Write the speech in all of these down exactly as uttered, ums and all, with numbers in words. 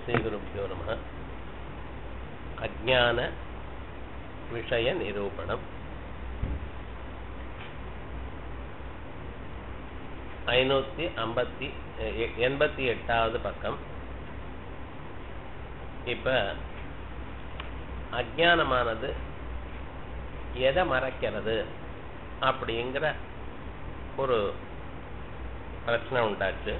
श्रीगुरुभ्यो नमः। अज्ञान विषय निरूपणम् ஐநூற்றி ஐம்பத்தி எண்பத்தி எட்டாவது பக்கம். இப்போ அஜ்ஞானமானது எதை மறைக்கிறது அப்படிங்கிற ஒரு பிரச்சனை உண்டாச்சு.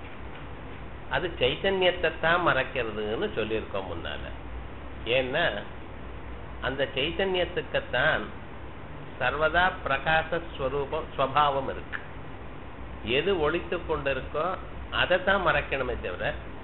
அது சைத்தன்யத்தை தான் மறைக்கிறதுன்னு சொல்லியிருக்கோம் முன்னால. ஏன்னா அந்த சைத்தன்யத்துக்குத்தான் சர்வதா பிரகாசஸ்வரூபம் ஸ்வபாவம் இருக்கு. எது ஒழித்து கொண்டிருக்கோ அதைத்தான் மறைக்கணுமே தவிர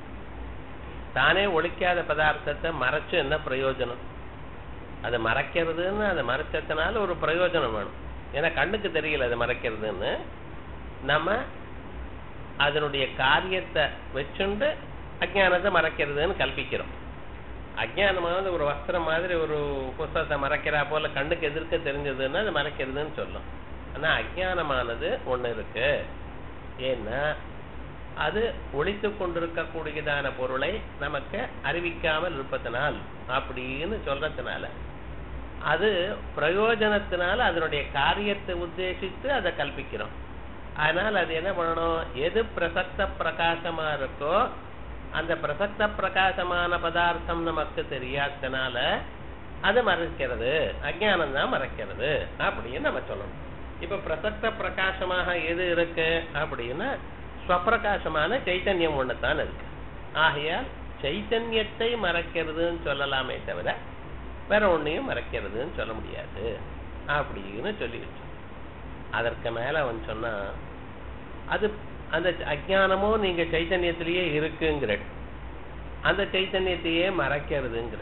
தானே ஒழிக்காத பதார்த்தத்தை மறைச்சு என்ன பிரயோஜனம்? அதை மறைக்கிறதுன்னு அதை மறைச்சதுனால ஒரு பிரயோஜனம் வேணும். ஏன்னா கண்ணுக்கு தெரியல அதை மறைக்கிறதுன்னு. நம்ம அதனுடைய காரியத்தை வச்சுண்டு அஜ்ஞானத்தை மறைக்கிறதுன்னு கல்பிக்கிறோம். அஜ்ஞானமானது ஒரு வஸ்திரம் மாதிரி ஒரு புஸ்தகத்தை மறைக்கிறா போல கண்ணுக்கு எதிர்க்க தெரிஞ்சதுன்னா அது மறைக்கிறதுன்னு சொல்லும். ஆனா அஜ்ஞானமானது ஒண்ணு இருக்கு. ஏன்னா அது ஒழித்து கொண்டிருக்கக்கூடியதான பொருளை நமக்கு அறிவிக்காமல் இருப்பதனால் அப்படின்னு சொல்றதுனால அது பிரயோஜனத்தினால அதனுடைய காரியத்தை உத்தேசித்து அதை கல்பிக்கிறோம். அதனால் அது என்ன பண்ணணும்? எது பிரசக்த பிரகாசமா இருக்கோ அந்த பிரசக்த பிரகாசமான பதார்த்தம் நமக்கு தெரியாதனால அது மறைக்கிறது, அஜ்ஞானம் தான் மறைக்கிறது அப்படின்னு நம்ம சொல்லணும். இப்ப பிரசக்த பிரகாசமாக எது இருக்கு அப்படின்னா ஸ்வப்பிரகாசமான சைத்தன்யம் ஒண்ணுதான் இருக்கு. ஆகையால் சைத்தன்யத்தை மறைக்கிறதுன்னு சொல்லலாமே தவிர வேற ஒன்னையும் மறைக்கிறதுன்னு சொல்ல முடியாது அப்படின்னு சொல்லி வச்சோம். அதற்கு மேல அவன் சொன்னா அது அந்த அஜ்ஞானமோ நீங்க சைத்தன்யத்திலேயே இருக்குங்கிற அந்த சைத்தன்யத்தையே மறைக்கிறதுங்கிற.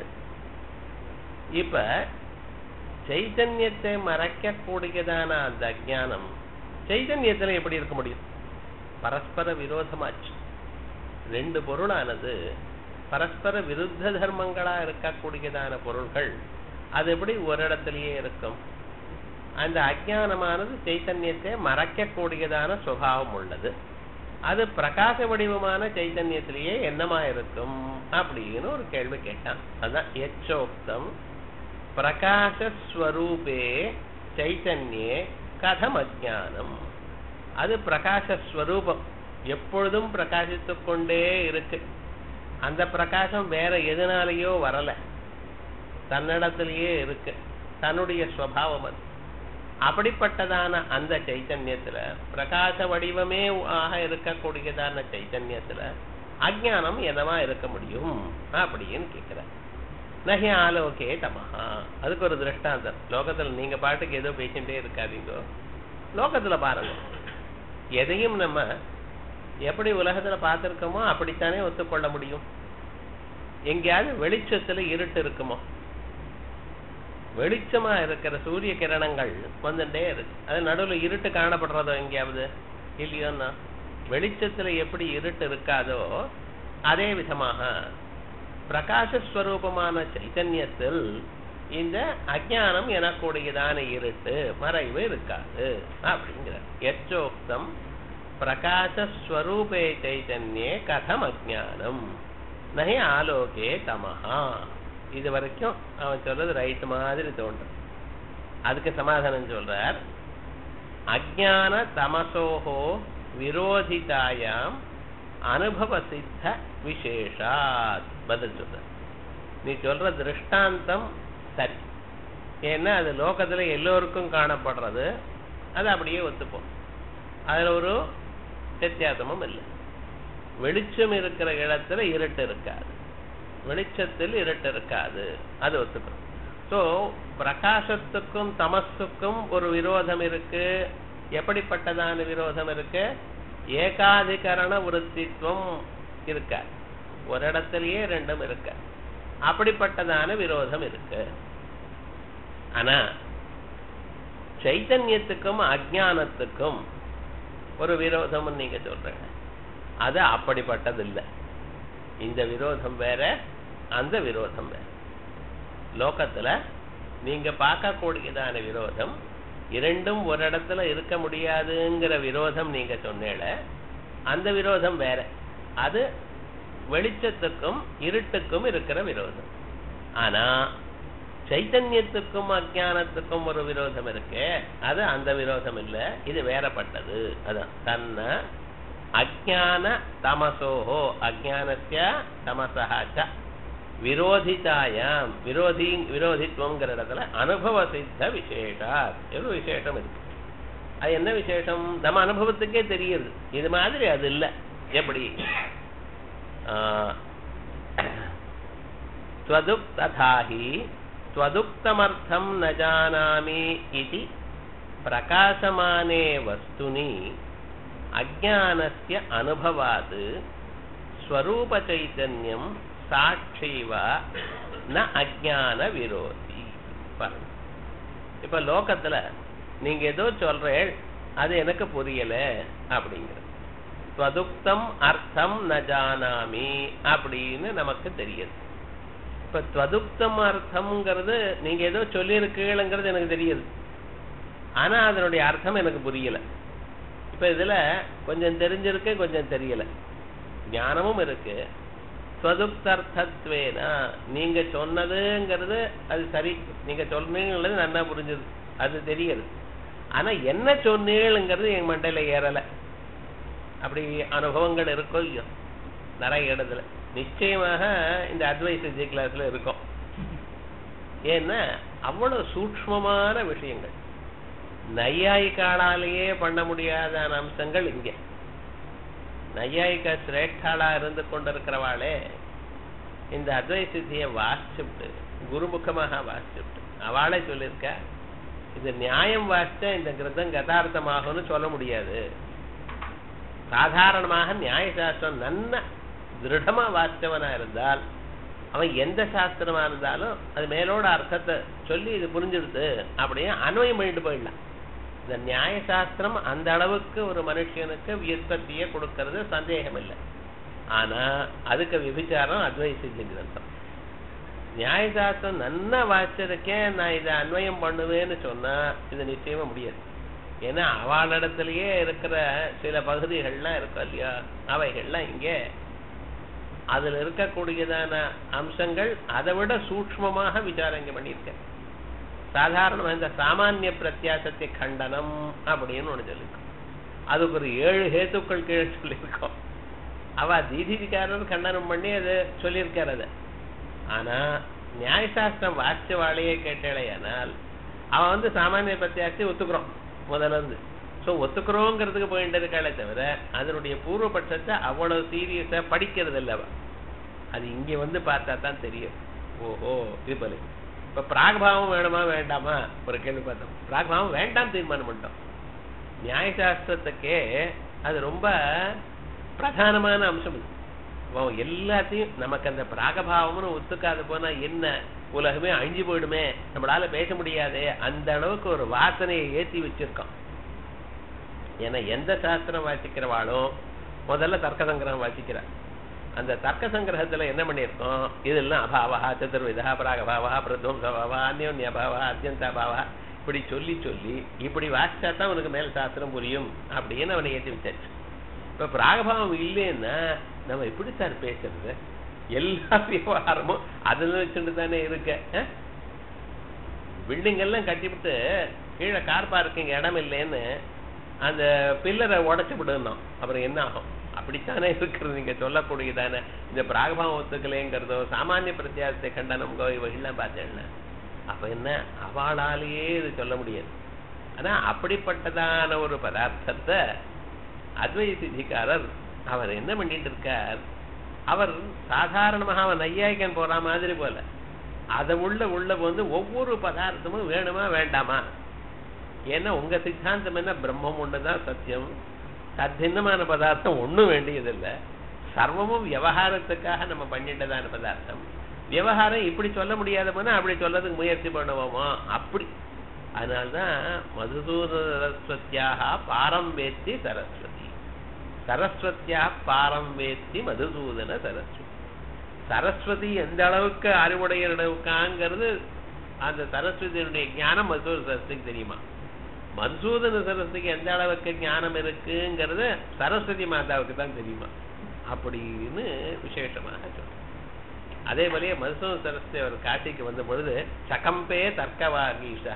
இப்ப சைத்தன்யத்தை மறைக்கக்கூடியதான அந்த அஜ்ஞானம் சைத்தன்யத்துல எப்படி இருக்க முடியும்? பரஸ்பர விரோதமாச்சு. ரெண்டு பொருளானது பரஸ்பர விருத்த தர்மங்களா இருக்கக்கூடியதான பொருள்கள் அது எப்படி ஒரு இடத்திலேயே இருக்கும்? அந்த அஜ்ஞானமானது சைத்தன்யத்தை மறைக்கக்கூடியதான சுபாவம் உள்ளது. அது பிரகாச வடிவமான சைத்தன்யத்திலேயே என்னமா இருக்கும் அப்படின்னு ஒரு கேள்வி கேட்டான். அதான் யச்சோக்தம் பிரகாசஸ்வரூபே சைத்தன்யே கதம் அஜ்ஞானம். அது பிரகாசஸ்வரூபம், எப்பொழுதும் பிரகாசித்து கொண்டே இருக்கு. அந்த பிரகாசம் வேற எதனாலேயோ வரல, தன்னிடத்திலேயே இருக்கு, தன்னுடைய சுவாவம் அது. அப்படிப்பட்டதான அந்த சைத்தன்யத்துல பிரகாச வடிவமே ஆக இருக்கக்கூடியதான சைத்தன்யத்துல அஜ்ஞானம் என்னவா இருக்க முடியும் அப்படின்னு கேட்கிற. நகி ஆலோகே தமஹா. அதுக்கு ஒரு திருஷ்டாந்தம். லோகத்துல நீங்க பாட்டுக்கு ஏதோ பேசிட்டே இருக்காதீங்க, லோகத்துல பாருங்க. எதையும் நம்ம எப்படி உலகத்துல பார்த்திருக்கோமோ அப்படித்தானே ஒத்துக்கொள்ள முடியும். எங்கேயாவது வெளிச்சத்துல இருட்டு இருக்குமோ? வெளிச்சமா இருக்கிற சூரிய கிரணங்கள் வந்துட்டே இருக்கு, அது நடுவில் இருட்டு காணப்படுறதோ எங்கேயாவது? இல்லையோன்னா வெளிச்சத்துல எப்படி இருட்டு இருக்காதோ அதே விதமாக பிரகாசஸ்வரூபமான சைத்தன்யத்தில் இந்த அஜ்ஞானம் எனக்கூடியதான இருட்டு மறைவு இருக்காது அப்படிங்கிற. யச்சோக்தம் பிரகாசஸ்வரூபே சைத்தன்யே கதம் அஜ்ஞானம் நஹி ஆலோகே தமஹா. இது வரைக்கும் அவன் சொல்றது ரைட் மாதிரி தோன்றும். அதுக்கு சமாதானம் சொல்றார். அஜ்ஞான தமசோஹோ விரோதிதாயாம் அனுபவ சித்த விசேஷாத். பதில் சொல்ற. நீ சொல்ற திருஷ்டாந்தம் சரி. ஏன்னா அது லோகத்துல எல்லோருக்கும் காணப்படுறது, அது அப்படியே ஒத்துப்போம். அதுல ஒரு வித்தியாசமும் இல்லை. வெளிச்சம் இருக்கிற இடத்துல இருட்டு இருக்காது, வெளிச்சத்தில் இருட்டு இருக்காது, அது ஒத்துக்கணும். ஸோ பிரகாசத்துக்கும் தமசுக்கும் ஒரு விரோதம் இருக்கு. எப்படிப்பட்டதான விரோதம் இருக்கு? ஏகாதிகரண விருத்தித்துவம் இருக்க, ஒரு இடத்திலேயே ரெண்டும் இருக்க, அப்படிப்பட்டதான விரோதம் இருக்கு. ஆனா சைத்தன்யத்துக்கும் அஜ்ஞானத்துக்கும் ஒரு விரோதம் நீங்க சொல்றீங்க, அது அப்படிப்பட்டது இல்லை. இந்த விரோதம் வேற, அந்த விரோதம் வேற. லோகத்துல நீங்க பார்க்கக்கூடியதான விரோதம் இரண்டும் ஒரு இடத்துல இருக்க முடியாதுங்கிற விரோதம் நீங்க சொன்னேல, அந்த விரோதம் வேற. அது வெளிச்சத்துக்கும் இருட்டுக்கும் இருக்கிற விரோதம். ஆனா சைத்தன்யத்துக்கும் அஜானத்துக்கும் ஒரு விரோதம் இருக்கு, அது அந்த விரோதம் இல்ல, இது வேறப்பட்டது. அதான் தன்ன அஜான தமசோஹோ அஜானஸ்ய தமசஹ விரோதிதாயாம் விரோதி விரோதித்துவங்கிற இடத்துல அனுபவ சித்த விசேஷா ஒரு விசேஷம் இருக்கு. அது என்ன விசேஷம்? நம்ம அனுபவத்துக்கே தெரியுது. இது மாதிரி அது இல்லை. எப்படி? ஸ்வதுக்ததாஹி ஸ்வதுக்தமர்த்தம் ந ஜானாமி இதி பிரகாசமானே வஸ்துனி அஜ்ஞானஸ்ய அனுபவாத் ஸ்வரூப சைதன்யம் சாட்சிவ ந அஜ்ஞான விரோதி. பாருங்க, இப்ப லோகத்துல நீங்க ஏதோ சொல்றேன், அது எனக்கு புரியல அப்படிங்கிற ஸ்வதுக்தம் அர்த்தம் ந ஜானாமி அப்படின்னு நமக்கு தெரியுது. இப்ப ஸ்வதுக்தம் அர்த்தம்ங்கிறது நீங்க ஏதோ சொல்லியிருக்கீங்கிறது எனக்கு தெரியுது, ஆனா அதனுடைய அர்த்தம் எனக்கு புரியல. இப்ப இதுல கொஞ்சம் தெரிஞ்சிருக்கு, கொஞ்சம் தெரியல. ஞானமும் இருக்கு. ஸ்வதுக்தர்த்தத்வேனா நீங்க சொன்னதுங்கிறது அது சரி, நீங்க சொன்னீங்கிறது நல்லா புரிஞ்சது, அது தெரியுது. ஆனா என்ன சொன்னீங்கிறது என் மண்டையில ஏறல. அப்படி அனுபவங்கள் இருக்கோ இல்லையோ நிறைய இடத்துல. நிச்சயமாக இந்த அட்வைஸ் ஜி கிளாஸ்ல இருக்கும். ஏன்னா அவ்வளவு சூக்ஷ்மமான விஷயங்கள், நையாயிக்காளாலேயே பண்ண முடியாத அம்சங்கள் இங்க. நையாயிக்க சிரேஷ்டாளா இருந்து கொண்டிருக்கிறவாளே இந்த அத்வைத சித்தியை வாசிச்சுட்டு குருமுகமாக வாசிச்சுட்டு அவளே சொல்லியிருக்க, இது நியாயம் வாசிச்சா இந்த கிருதம் கதார்த்தமாகும்னு சொல்ல முடியாது. சாதாரணமாக நியாய சாஸ்திரம் நன்ன திருடமா வாசிச்சவனா இருந்தால் அவன் எந்த சாஸ்திரமா இருந்தாலும் அது மேலோட அர்த்தத்தை சொல்லி இது புரிஞ்சிடுது அப்படியே அன்வயம் பண்ணிட்டு போயிடலாம். இந்த நியாய சாஸ்திரம் அந்த அளவுக்கு ஒரு மனுஷனுக்கு வியுற்பத்தியை கொடுக்கறது சந்தேகம் இல்லை. ஆனா அதுக்கு விபிச்சாரம் அத்வைத சித்தி கிரந்தம். நியாய சாஸ்திரம் நன்னா வாசிச்சிருக்கேன், நான் இதை அன்வயம் பண்ணுவேன்னு சொன்னா இது நிச்சயமா முடியாது. ஏன்னா அவளிடத்திலேயே இருக்கிற சில பகுதிகள்லாம் இருக்கும் இல்லையா, அவைகள்லாம் இங்கே அதுல இருக்கக்கூடியதான அம்சங்கள் அதை விட சூக்ஷ்மமாக விசாரங்க பண்ணியிருக்கேன். சாதாரண இந்த சாமானிய பிரத்தியாசத்தை கண்டனம் அப்படின்னு ஒண்ணு சொல்லிருக்கோம். அதுக்கு ஒரு ஏழு ஹேத்துக்கள் கீழே சொல்லியிருக்கோம். அவ தீதிகாரர் கண்டனம் பண்ணி அது சொல்லியிருக்கார். அதை ஆனா நியாயசாஸ்திரம் வாசிச்ச வாழையே கேட்டாலேயானால் அவன் வந்து சாமானிய பிரத்தியாசத்தை ஒத்துக்கிறோம் முதல்ல இருந்து. ஸோ ஒத்துக்கிறோங்கிறதுக்கு போயிட்டு இருக்காளே தவிர அதனுடைய பூர்வபட்சத்தை அவ்வளவு சீரியஸா படிக்கிறது இல்லை. அவ அது இங்க வந்து பார்த்தா தான் தெரியும். ஓஹோ இது போல இப்ப பிராக்பாவம் வேணுமா வேண்டாமா ஒரு கேள்வி பார்த்தோம். பிராக்பாவம் வேண்டாம் தீர்மானம் பண்ணிட்டோம். நியாயசாஸ்திரத்துக்கே அது ரொம்ப பிரதானமான அம்சம். எல்லாத்தையும் நமக்கு அந்த பிராகபாவம்னு ஒத்துக்காது போனா என்ன, உலகமே அழிஞ்சு போயிடுமே, நம்மளால பேச முடியாதே, அந்த அளவுக்கு ஒரு வாசனையை ஏற்றி வச்சிருக்கோம். ஏன்னா எந்த சாஸ்திரம் வாசிக்கிறவாளும் முதல்ல தர்க்க சங்கிரகம் வாசிக்கிறார். அந்த தர்க்க சங்கிரகத்துல என்ன பண்ணியிருக்கோம், இதெல்லாம் அபாவா சதுர்விதா பிராகபாவா பிரத்வம்சபாவா அந்யோன்யபாவா அத்தியந்தாபாவா இப்படி சொல்லி சொல்லி இப்படி வாசிச்சா தான் உனக்கு மேல் சாஸ்திரம் புரியும் அப்படின்னு அவனை ஏற்றி வச்சாச்சு. இப்ப பிராகபாவம் இல்லைன்னா நம்ம எப்படி சார் பேசுறது? எல்லா விவகாரமும் அதுல வச்சுட்டு தானே இருக்க. பில்டிங் எல்லாம் கட்டிவிட்டு கீழே கார் பார்க்கிங் இடம் இல்லைன்னு அந்த பில்லரை உடைச்சு விடணும், அப்புறம் என்ன ஆகும்? அப்படித்தானே இருக்கிறது. நீங்க சொல்லக்கூடியதானே இந்த பிராகபாவம் ஒத்துக்கலைங்கிறதோ சாமானிய பிரத்தியாசத்தை கண்டனம்கோ இவைகள்லாம் பார்த்தேன்னா அப்ப என்ன அவளாலேயே இது சொல்ல முடியாது. ஆனா அப்படிப்பட்டதான ஒரு பதார்த்தத்தை அத்வைத சித்திகாரர் அவர் என்ன பண்ணிட்டு இருக்கார், அவர் சாதாரணமாக அவன் நையாய்க்கன் போற மாதிரி போல அதை உள்ள உள்ள வந்து ஒவ்வொரு பதார்த்தமும் வேணுமா வேண்டாமா. ஏன்னா உங்க சித்தாந்தம் என்ன, பிரம்மம் ஒண்ணுதான் சத்தியம், தத்தின்னமான பதார்த்தம் ஒண்ணும் வேண்டியதில்லை, சர்வமும் விவகாரத்துக்காக நம்ம பண்ணிட்டதான பதார்த்தம். விவகாரம் இப்படி சொல்ல முடியாத போனா அப்படி சொல்லறதுக்கு முயற்சி பண்ணுவோமோ அப்படி. அதனால்தான் மதுசூதன சரஸ்வத்தியாக பாரம் வேத்தி சரஸ்வதி, சரஸ்வத்தியா பாரம் வேத்தி மதுசூதன சரஸ்வதி. சரஸ்வதி எந்த அளவுக்கு அறிவுடையிருக்காங்கிறது அந்த சரஸ்வதியினுடைய ஞானம் மதுசூதன சரஸ்வதிக்கு தெரியுமா? மதுசூதன சரஸ்வதிக்கு எந்த அளவுக்கு ஞானம் இருக்குங்கிறது சரஸ்வதி மாதாவுக்கு தான் தெரியுமா? அப்படின்னு விசேஷமாக சொல்றார். அதே போலயே மதுசூதன சரஸ்வதி அவர் காசிக்கு வந்த பொழுது சகம்பே தர்க்கவாகீஷா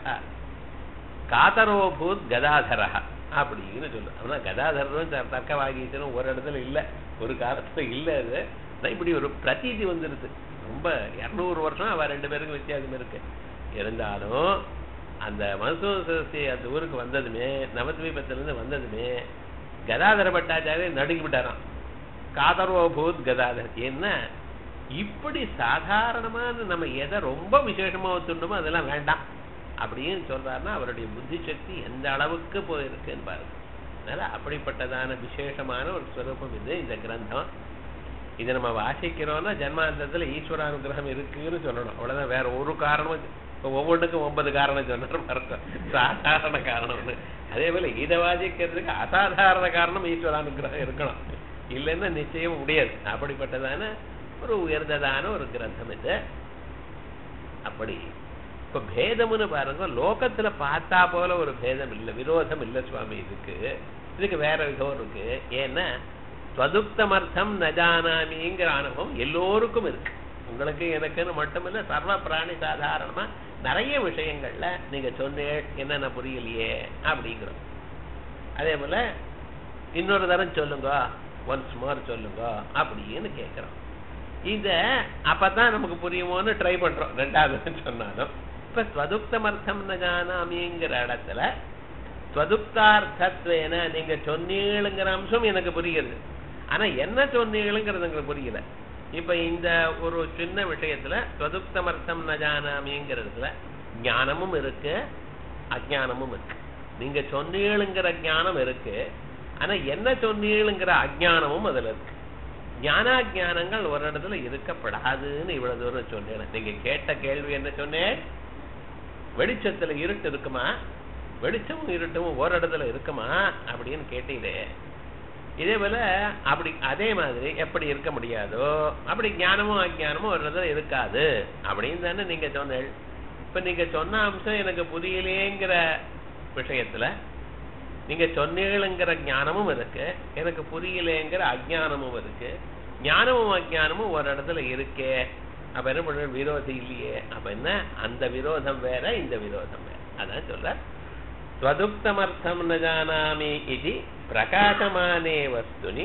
காதரோபூத் கதாதரா அப்படின்னு சொல்லுவார். ஆனா கதாதரரும் தர்க்கவாகீசனும் ஒரு இடத்துல இல்லை, ஒரு காலத்துல இல்லை. அது இப்படி ஒரு பிரதீதி வந்துருது. ரொம்ப இருநூறு வருஷம் அவ ரெண்டு பேருக்கும் வித்தியாசம் இருக்கு. இருந்தாலும் அந்த மதுசூதன சரஸ்வதி அந்த ஊருக்கு வந்ததுமே, நவத்வீபத்திலிருந்து வந்ததுமே கதாதர பட்டாச்சாரிய நடுங்கி விட்டாராம். காதரோபூத் கதாதர். என்ன இப்படி சாதாரணமான நம்ம எதை ரொம்ப விசேஷமா ஒத்துண்டோமோ அதெல்லாம் வேண்டாம் அப்படின்னு சொல்றாருன்னா அவருடைய புத்தி சக்தி எந்த அளவுக்கு போயிருக்குன்னு பாருங்க. அதனால அப்படிப்பட்டதான விசேஷமான ஒரு ஸ்வரூபம் இது இந்த கிரந்தம். இதை நம்ம வாசிக்கிறோம்னா ஜன்மாந்தத்துல ஈஸ்வர அனுகிரகம் இருக்குன்னு சொல்லணும், அவ்வளவுதான். வேற ஒரு காரணமும் இப்போ ஒவ்வொன்றுக்கும் ஒன்பது காரணம் சொன்னார், சாதாரண காரணம்னு. அதே போல இதை வாசிக்கிறதுக்கு அசாதாரண காரணம் ஈஸ்வர அனுகிரகம் இருக்கணும், இல்லைன்னா நிச்சயம் முடியாது. அப்படிப்பட்டதான ஒரு உயர்ந்ததான ஒரு கிரந்தம் இது. அப்படி இப்ப பேதம்னு பாருங்க, லோகத்துல பார்த்தா போல ஒரு பேதம் இல்லை, விரோதம் இல்லை சுவாமி. இதுக்கு இதுக்கு வேற விதம் இருக்கு. ஏன்னா ஸ்வதுக்தமர்த்தம் நஜானாமிங்கிற அனுபவம் எல்லோருக்கும் இருக்கு. உங்களுக்கு எனக்குன்னு மட்டுமில்லை, சர்வ பிராணி சாதாரணமா நிறைய விஷயங்கள்ல நீங்க சொன்னேன் என்னென்ன புரியலையே அப்படிங்கிறோம். அதே போல இன்னொரு தரம் சொல்லுங்க, ஒன்ஸ் மோர் சொல்லுங்க அப்படின்னு கேட்கிறோம். இத அப்பதான் நமக்கு புரியுமோன்னு ட்ரை பண்றோம் ரெண்டாவது சொன்னாலும். இப்ப ஸ்வதுக்தமர்த்தம் நஜானாமிங்கிற இடத்துல ஸ்வதுக்தார்த்தத்வேன நீங்க சொன்னீங்களுங்கிற அம்சம் எனக்கு புரியுது, ஆனா என்ன சொன்னீங்களுங்கிறது எனக்கு புரியல. இப்ப இந்த ஒரு சின்ன விஷயத்துல ஸ்வதுக்தமர்த்தம் நஜானாமிங்கிறதுல ஞானமும் இருக்கு அஜானமும் இருக்கு. நீங்க சொன்னீங்களுங்கிற ஞானம் இருக்கு, ஆனா என்ன சொன்னீங்களுங்கிற அஜானமும் அதுல இருக்கு. ஞானாஜானங்கள் ஒரு இடத்துல இருக்கப்படாதுன்னு இவ்வளவு தூரம் சொன்னேன். நீங்க கேட்ட கேள்வி என்ன சொன்னேன்? வெளிச்சத்துல இருட்டு இருக்குமா, வெளிச்சமும் இருட்டும் ஒரு இடத்துல இருக்குமா அப்படின்னு கேட்டீங்களே. இதே போல அப்படி அதே மாதிரி எப்படி இருக்க முடியாதோ அப்படி ஞானமும் அஜானமும் ஒரு இடத்துல இருக்காது அப்படின்னு தானே நீங்க சொன்னேன். இப்ப நீங்க சொன்ன அம்சம் எனக்கு புரியலேங்கிற விஷயத்துல நீங்க சொன்னீங்களுங்கிற ஞானமும் இருக்கு, எனக்கு புரியலேங்கிற அஜானமும் இருக்கு. ஞானமும் அஜானமும் ஒரு இடத்துல இருக்கே, அப்ப என்ன பண்ண விரோதி இல்லையே. அப்ப என்ன அந்த விரோதம் வேற இந்த விரோதம் வேற. அதான் சொல்ற ஸ்வதுக்தமர்த்தம் ந ஜானாமி இது பிரகாசமானே வஸ்துனி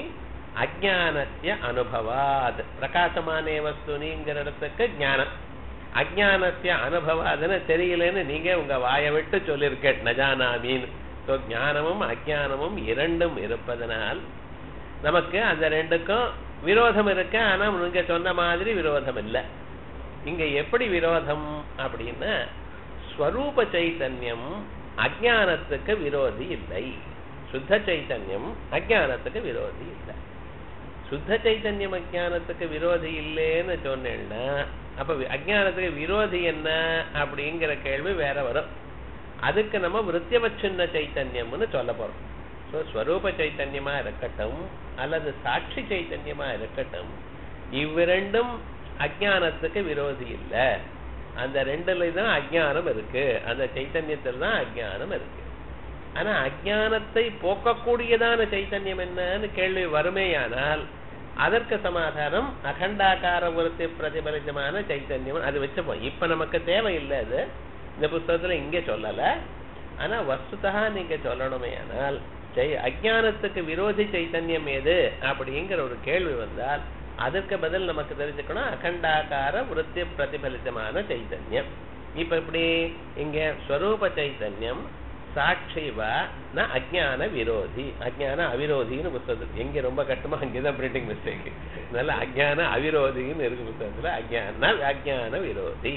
அஜானஸ்ய அனுபவாத். பிரகாசமானே வஸ்துனிங்கிற இடத்துக்கு ஞானம், அஜானஸ்ய அனுபவாதுன்னு தெரியலன்னு நீங்க உங்க வாயை விட்டு சொல்லிருக்க நஜானாமின்னு. ஞானமும் அஜானமும் இரண்டும் இருப்பதனால் நமக்கு அந்த ரெண்டுக்கும் விரோதம் இருக்கு, ஆனா நீங்க சொன்ன மாதிரி விரோதம் இல்லை. இங்க எப்படி விரோதம் அப்படின்னா ஸ்வரூப சைத்தன்யம் அஜானத்துக்கு விரோதி இல்லை, சுத்த சைத்தன்யம் அஜானத்துக்கு விரோதி இல்லை. சுத்த சைத்தன்யம் அஜானத்துக்கு விரோதி இல்லைன்னு சொன்னேன்னா அப்ப அஜானத்துக்கு விரோதி என்ன அப்படிங்கிற கேள்வி வேற வரும். அதுக்கு நம்ம விருத்தியவச்சின்ன சைத்தன்யம்னு சொல்ல போறோம். ஸோ ஸ்வரூப சைத்தன்யமா இருக்கட்டும் அல்லது சாட்சி சைத்தன்யமா இருக்கட்டும், இவ்விரண்டும் அஜானத்துக்கு விரோதி இல்லை. அந்த ரெண்டுல தான் அஜானம் இருக்கு, அந்த சைத்தன்யத்தில் தான் அஜானம் இருக்கு. ஆனா அஜானத்தை போக்கக்கூடியதான சைத்தன்யம் என்னன்னு கேள்வி வருமேயானால் அதற்கு சமாதானம் அகண்டாகார விருத்தி பிரதிபலிதமான சைத்தன்யம் அது வச்சுப்போம். இப்ப நமக்கு தேவையில்லை, அது இந்த புத்தகத்துல இங்க சொல்லல. ஆனா வஸ்துதா நீங்க சொல்லணுமே ஆனால் அஜானத்துக்கு விரோதி சைத்தன்யம் எது அப்படிங்கிற ஒரு கேள்வி வந்தால் அதற்கு பதில் நமக்கு தெரிஞ்சுக்கணும் அகண்டாகார விருத்தி பிரதிபலிதமான சைத்தன்யம். இப்ப இப்படி இங்க ஸ்வரூப சைத்தன்யம் சாட்சிவா ந அஜான விரோதி, அஜான அவிரோதின்னு புத்தகத்துல எங்க ரொம்ப கஷ்டமா அங்கேதான் பிரிண்டிங் மிஸ்டேக். அதனால அஜான அவிரோதின்னு இருக்கு புத்தகத்துல. அஜான அஜான விரோதி.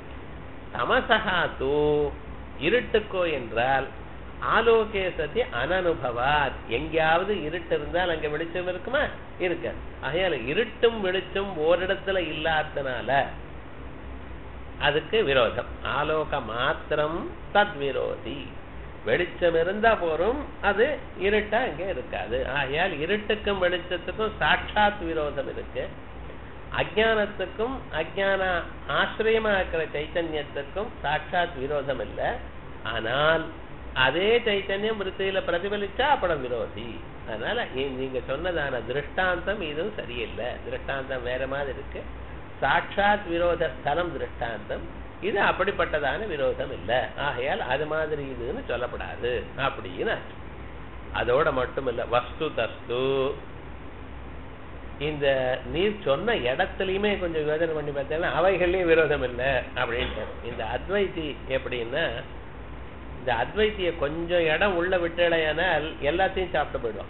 தமசகா தூ இருட்டுக்கோ என்றால் ஆலோகே சதி அனனுபவாத். எங்கேயாவது இருட்டு இருந்தால் அங்க வெளிச்சம் இருக்குமா? இருக்க. ஆகையால இருட்டும் வெளிச்சம் ஓரிடத்துல இல்லாதனால அதுக்கு விரோதம். ஆலோக மாத்திரம் தத் விரோதி. வெளிச்சம் இருந்தா போறோம், அது இருட்டா இங்க இருக்காது. ஆகையால் இருட்டுக்கும் வெளிச்சத்துக்கும் சாட்சாத் விரோதம் இருக்கு. அஜானத்துக்கும் அஜான ஆசிரியமா இருக்கிற சைத்தன்யத்துக்கும் சாட்சாத் விரோதம் இல்லை. ஆனால் அதே சைத்தன்யம் விருத்தியில பிரதிபலிச்சா அப்படம் விரோதி. அதனால நீங்க சொன்னதான திருஷ்டாந்தம் இதுவும் சரியில்லை. திருஷ்டாந்தம் வேற மாதிரி இருக்கு. சாட்சாத் விரோத ஸ்தலம் திருஷ்டாந்தம், இது அப்படிப்பட்டதான விரோதம் இல்லை. ஆகையால் அது மாதிரி இதுன்னு சொல்லப்படாது அப்படின்னு. அதோட மட்டும் இல்ல, வஸ்து தஸ்து இந்த நீர் சொன்ன இடத்துலயுமே கொஞ்சம் யோசனை பண்ணி பார்த்தேன்னா அவைகள்லயும் விரோதம் இல்லை அப்படின்ட்டு. இந்த அத்வைத்தி எப்படின்னா, இந்த அத்வைத்திய கொஞ்சம் இடம் உள்ள விட்டடையானால் எல்லாத்தையும் சாப்பிட்டு போயிடுவான்.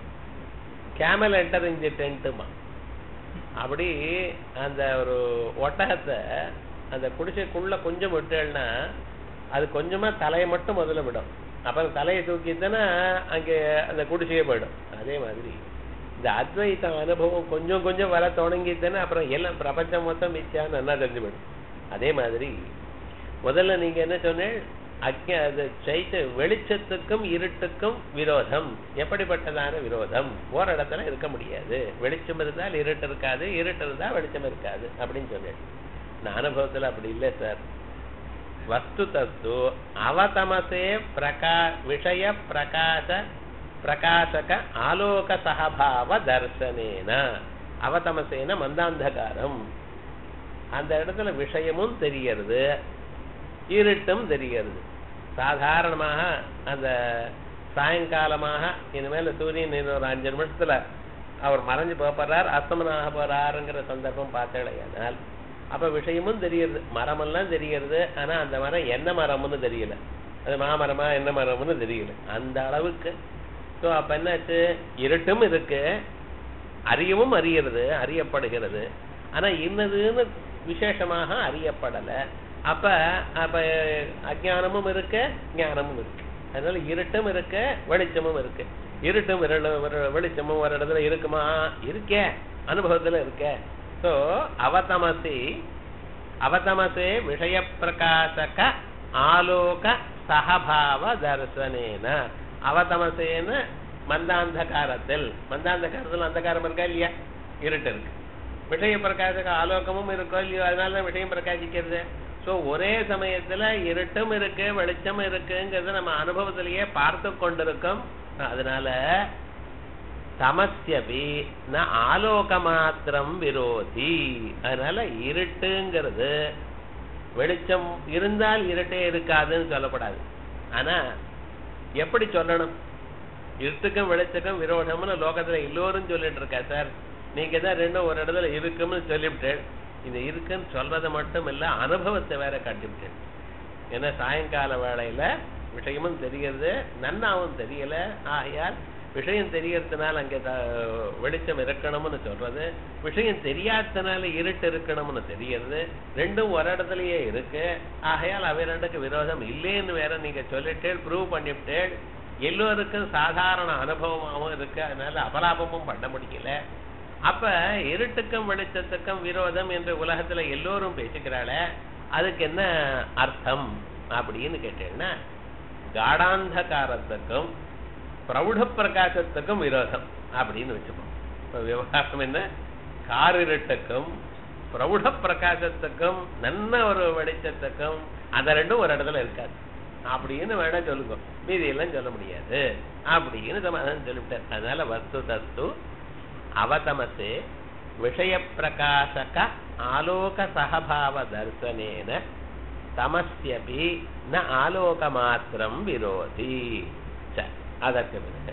கேமல் என்டர் இன் தி டென்ட்டுமா. அப்படி அந்த ஒரு ஒட்டகத்தை அந்த குடிசைக்குள்ள கொஞ்சம் விட்டேன்னா அது கொஞ்சமா தலையை மட்டும் முதல்ல விடும். அப்புறம் தலையை தூக்கிட்டுன்னா அங்கே அந்த குடிசையே போயிடும். அதே மாதிரி இந்த அத்வைத்த அனுபவம் கொஞ்சம் கொஞ்சம் வர தொடங்கிட்டுன்னா அப்புறம் எல்லாம் பிரபஞ்சம் மொத்தம் மிச்சான்னு நல்லா தெரிஞ்சு போயிடும். அதே மாதிரி முதல்ல நீங்க என்ன சொன்னேன், அக்ஞா அது சைத்த வெளிச்சத்துக்கும் இருட்டுக்கும் விரோதம். எப்படிப்பட்டதான விரோதம்? ஒரு இடத்துல இருக்க முடியாது. வெளிச்சம் இருந்தால் இருட்டு இருக்காது, இருட்டு இருந்தா வெளிச்சம் இருக்காது அப்படின்னு சொன்னேன். நான் அனுபவத்துல அப்படி இல்லை சார். வஸ்து தஸ்து அவதமசே பிரகா விஷய பிரகாச பிரகாசக ஆலோக சகபாவ தர்சனேன. அவதமசேன மந்தாந்தகாரம். அந்த இடத்துல விஷயமும் தெரியறது, இருட்டும் தெரிகிறது. சாதாரணமாக அந்த சாயங்காலமாக இனிமேல சூரியன் இன்னொரு அஞ்சு நிமிஷத்துல அவர் மறைஞ்சு போறார், அஸ்தமனாக போறாருங்கிற சந்தர்ப்பம் பார்த்தேனால் அப்ப விஷயமும் தெரியுது, மரமெல்லாம் தெரிகிறது. ஆனா அந்த மரம் என்ன மரம்னு தெரியல, அது மாமரமா என்ன மரம்னு தெரியல அந்த அளவுக்கு. ஸோ அப்ப என்னாச்சு, இருட்டும் இருக்கு, அறியவும் அறியறது, அறியப்படுகிறது. ஆனா இன்னதுன்னு விசேஷமாக அறியப்படலை. அப்ப அப்ப அஜானமும் இருக்கு, ஞானமும் இருக்கு. அதனால இருட்டும் இருக்கு, வெளிச்சமும் இருக்கு. இருட்டும் வெளிச்சமும் ஒரு இடத்துல இருக்குமா? இருக்கே, அனுபவத்துல இருக்க. சோ அவதமசி அவதமசே விஷய பிரகாசக ஆலோக சகபாவ தர்சனேன. அவதமசேன மந்தாந்தகாரத்தில், மந்தாந்தகாரத்தில் அந்தகாரம் இருக்கா இல்லையா? இருட்டு இருக்கு. விஷய பிரகாசக ஆலோகமும் இருக்கோ இல்லையோ, அதனாலதான் விஷயம் பிரகாசிக்கிறது. ஸோ ஒரே சமயத்துல இருட்டும் இருக்கு, வெளிச்சம் இருக்குங்கிறத நம்ம அனுபவத்திலேயே பார்த்து கொண்டிருக்கோம். அதனால தமஸ்யபி ந ஆலோக மாத்திரம் விரோதி. அதனால இருட்டுங்கிறது வெளிச்சம் இருந்தால் இருட்டே இருக்காதுன்னு சொல்லப்படாது. ஆனா எப்படி சொல்லணும்? இருட்டுக்கும் வெளிச்சக்கும் விரோதம்னு லோகத்துல எல்லோரும் சொல்லிட்டு இருக்கா சார். நீங்க தான் ரெண்டும் ஒரு இடத்துல இருக்குன்னு சொல்லிவிட்டேன். இந்த இருக்குன்னு சொல்றதை மட்டும் இல்ல, அனுபவத்தை வேற காட்டிவிட்டேன். ஏன்னா சாயங்கால வேளையில விஷயமும் தெரிகிறது, நன்னாவும் தெரியல. ஆகையால் விஷயம் தெரியறதுனால அங்கே வெளிச்சம் இருக்கணும்னு சொல்றது, விஷயம் தெரியாததுனால இருட்டு இருக்கணும்னு தெரியறது. ரெண்டும் ஒரு இடத்துலயே இருக்கு. ஆகையால் அவை ரெண்டுக்கு விரோதம் இல்லைன்னு வேற நீங்க சொல்லிட்டேன், ப்ரூவ் பண்ணிவிட்டேன். எல்லோருக்கும் சாதாரண அனுபவமாகவும் இருக்கு. அதனால அபலாபமும் பண்ண முடியல. அப்ப இருட்டுக்கும் வெளிச்சத்துக்கும் விரோதம் என்று உலகத்துல எல்லோரும் பேசிக்கிறாள, அதுக்கு என்ன அர்த்தம் அப்படின்னு கேட்டேன்னா, காடாந்தகாரத்துக்கும் பிரௌಢ பிரகாசத்துக்கும் விரோதம் அப்படின்னு வச்சுப்போம். இப்ப விவகாரம் என்ன, காரிருட்டுக்கும் பிரௌಢ பிரகாசத்துக்கும் நல்ல ஒரு வெளிச்சத்துக்கும் அந்த ரெண்டும் ஒரு இடத்துல இருக்காது அப்படின்னு வேணா சொல்லுங்க, மீதி எல்லாம் சொல்ல முடியாது அப்படின்னு சமாதானம் சொல்லிவிட்டார். அதனால வஸ்து தஸ்து அவதமசே விஷய பிரகாசக ஆலோக சகபாவ தர்சனேன தமஸ்யபி ந ஆலோக மாத்திரம் விரோதி. அதற்கு பிறகு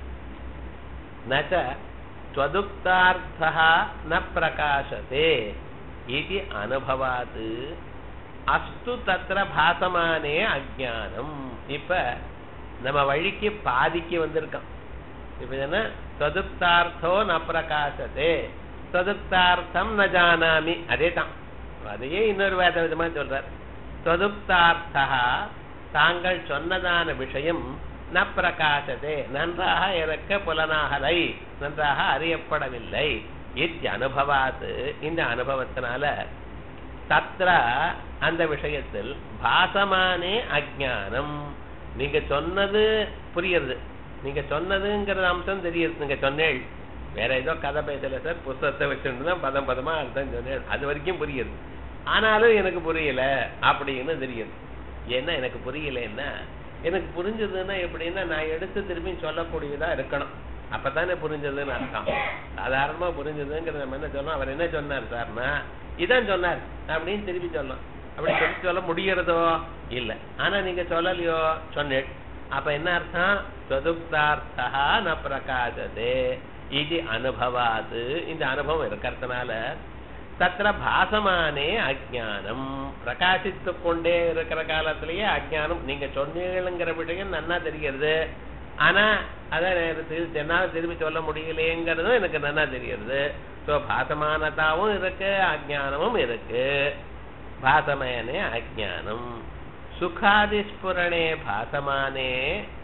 நச ஸ்வதுக்தார்த்தः ந பிரகாசதே இதி அனுபவாத் அஸ்து தத்ர பாசமானே அஜ்ஞானம். இப்ப நம்ம வழிக்கு பாதிக்கு வந்திருக்கோம். இப்ப என்ன, ஸ்வதுக்தார்த்தோ ந பிரகாசதே, ஸ்வதுக்தார்த்தம் ந ஜானாமி. அதே தான், அதையே இன்னொரு வேத விதமா சொல்றார். ஸ்வதுக்தார்த்தா தாங்கள் சொன்னதான விஷயம் ந பிரகாசதே நன்றாக எனக்கு புலனாகலை, நன்றாக அறியப்படவில்லை. இத் அனுபவாத் இந்த அனுபவத்தினால தத்ர அந்த விஷயத்தில் பாசமானே அஜ்ஞானம். நீங்க சொன்னது புரியுது, நீங்க சொன்னதுங்கிற அம்சம் தெரியுது. நீங்க சொன்னேள் வேற ஏதோ கதை பேசல சார், புஸ்தகத்தை வச்சுட்டு தான் பதம் பதமா அர்த்தம் சொன்னேன், அது வரைக்கும் புரியுது. ஆனாலும் எனக்கு புரியல அப்படின்னு தெரியுது. ஏன்னா எனக்கு புரியலன்னா எனக்கு புரிஞ்சதுன்னா எப்படின்னா நான் எடுத்து திரும்பி சொல்லக்கூடியதா இருக்கணும், அப்பதானே புரிஞ்சதுன்னு அர்த்தம். சாதாரணமா புரிஞ்சதுங்கிறது நம்ம என்ன சொன்னோம், அவர் என்ன சொன்னார் சார்னா இதான் சொன்னார் அப்படின்னு திருப்பி சொல்லணும். அப்படி சொல்லி சொல்ல முடியறதோ இல்லை. ஆனா நீங்க சொல்லலையோ, சொன்னேன். அப்ப என்ன அர்த்தம், சதுப்தார்த்தா ந பிரகாசதே இது அனுபவாது. இந்த அனுபவம் இருக்கிறதுனால தத்திர பாசமானே அஜ்ஞானம், பிரகாசித்து கொண்டே இருக்கிற காலத்திலேயே அஜ்ஞானம். நீங்க சொன்னீங்கிற விஷயம் நன்னா தெரிகிறது, ஆனா அத என்னால திரும்பி சொல்ல முடியலையேங்கிறதும் எனக்கு நன்னா தெரிகிறது. ஸோ பாசமானதாவும் இருக்கு, அஜ்ஞானமும் இருக்கு. பாசமயனே அஜ்ஞானம். சுகாதிஸ்புரணே பாசமானே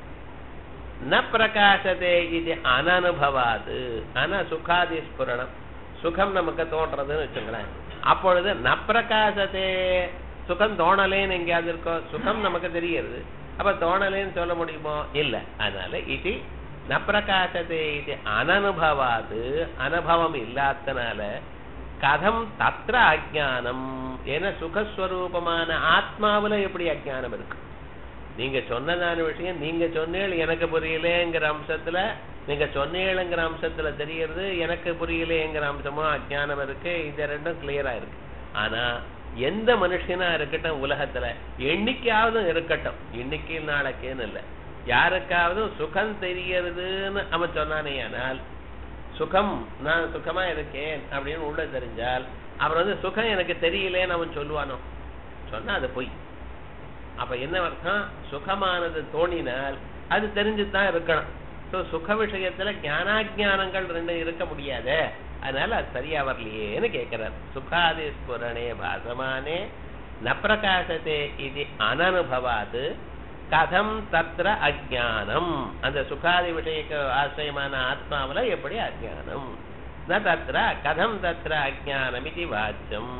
ந பிரகாசதே இது அனனுபவாது. ஆனா சுகாதிஸ்புரணம், சுகம் நமக்கு தோன்றதுன்னு வச்சுங்களேன், அப்பொழுது ந பிரகாசத்தே, சுகம் தோணலேன்னு எங்கேயாவது இருக்கோ, சுகம் நமக்கு தெரிகிறது, அப்ப தோணலேன்னு சொல்ல முடியுமோ, இல்லை. அதனால இது ந பிரகாசத்தே இது அனனுபவாது, அனுபவம் இல்லாதனால கதம் தத்ர அஜ்ஞானம். ஏன்னா சுகஸ்வரூபமான ஆத்மாவில எப்படி அஜ்ஞானம் இருக்கு? நீங்க சொன்னதான விஷயம் நீங்க சொன்னீள் எனக்கு புரியலேங்கிற அம்சத்துல, நீங்க சொன்னீங்கிற அம்சத்துல தெரியறது, எனக்கு புரியலேங்கிற அம்சமும் அஜ்ஞானம் இருக்கு. இது ரெண்டும் கிளியரா இருக்கு. ஆனா எந்த மனுஷனா இருக்கட்டும் உலகத்துல, என்னைக்காவது இருக்கட்டும், இன்னைக்கு நாளைக்கேன்னு இல்லை, யாருக்காவது சுகம் தெரியறதுன்னு அவன் சொன்னானே, ஆனால் சுகம் நான் சுகமா இருக்கேன் அப்படின்னு உள்ள தெரிஞ்சால் அவன் வந்து சுகம் எனக்கு தெரியலேன்னு அவன் சொல்லுவானோ? சொன்னா அது பொய். அப்ப என்ன அர்த்தம், சுகமானது தோணினால் அது தெரிஞ்சுதான் இருக்கணும். ஸோ சுக விஷயத்துல ஞானாஜானங்கள் ரெண்டும் இருக்க முடியாத, அதனால அது சரியா வரலையேன்னு கேட்கிறார். சுகாதி ஸ்புரணே பாசமானே ந பிரகாசத்தே இது அனனுபவாது கதம் தத்ர அஜ்ஞானம். அந்த சுகாதி விஷயக்கு ஆசிரியமான ஆத்மாவில எப்படி அஜ்ஞானம்? ந தத்ர கதம் தத்ர அஜ்ஞானம் இது வாச்சியம்.